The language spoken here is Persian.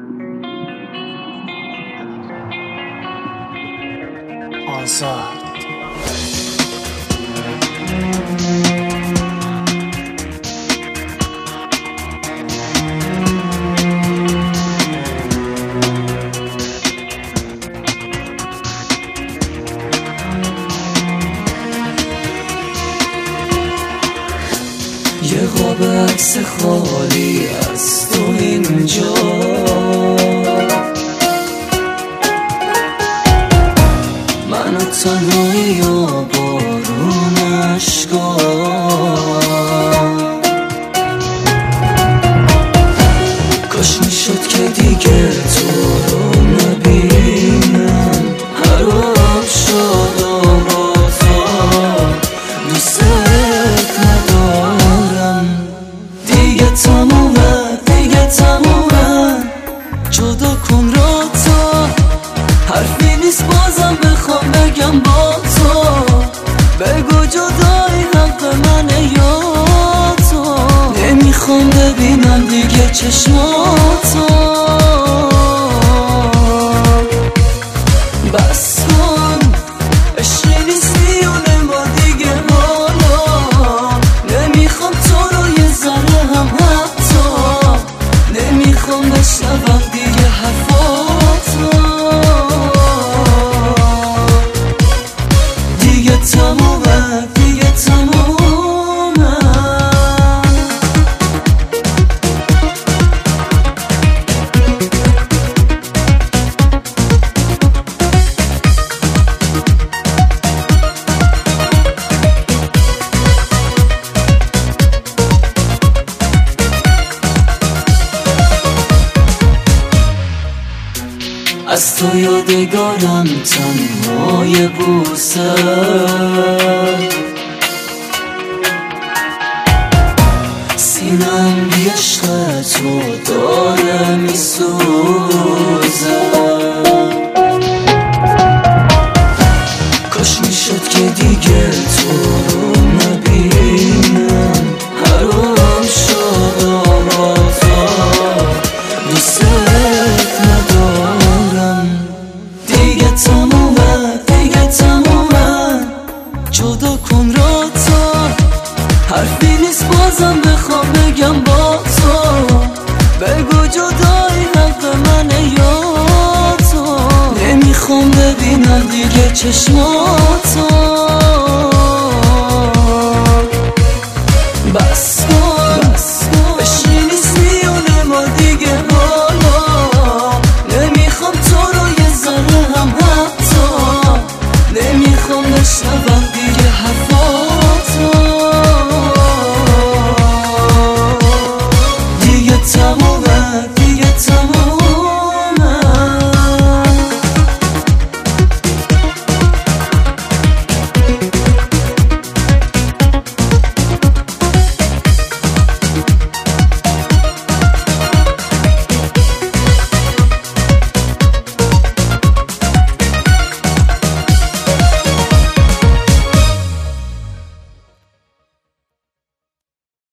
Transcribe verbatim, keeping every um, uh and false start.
آزاد یه قاب عکس خالی از تو اینجا، من و تنهایی و بارون اشکا، کاش میشد که دیگه تو رو نبینم. حرام شد آوازا دوست ندارم، دیگه تمومه دیگه تمومه، جدا کن را تا حرفی نیست بازم بخوام بگم با تو. بگو جدایی حق منه یا تو، نمیخوام ببینم دیگه چشماتو. بس کن عشقی نیستی و نما دیگه حالا، نمیخوام تو رو یه ذره هم حتی، نمیخوام بشنوم دیگه حرفاتو. دیگه تمومه دیگه تمومه. از تو یادگارم تنهای بوسه، سینم بی عشق تو داره میسوزه. کاش میشد که دیگه تو رو نبینم. حرام شد آوازا دوست ندارم، دیگه تمومه دیگه تمومه، جدا کن را تا حرفی نیست بازم بخوام بگم با تو. بگو جدایی حق منه یا تو، نمیخوام ببینم دیگه چشماتو.